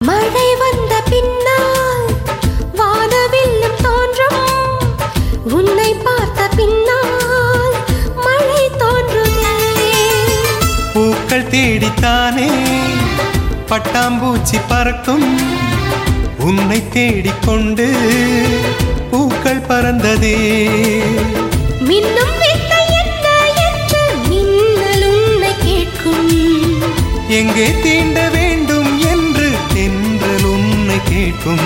மழை வந்த பின்னால் வானவில்லும் தோன்றும், உன்னை பார்த்த பின்னால் மழை தோன்றுதே. பூக்கள் தேடித்தானே பட்டாம்பூச்சி பறக்கும், உன்னை தேடிக்கொண்டு பூக்கள் பறந்ததே. மின்னும் வித்தை என்ன என்று மின்னல் உன்னை கேட்கும், எங்கே தீண்ட வேண்டும் என்று தென்றல் உன்னை கேட்கும்.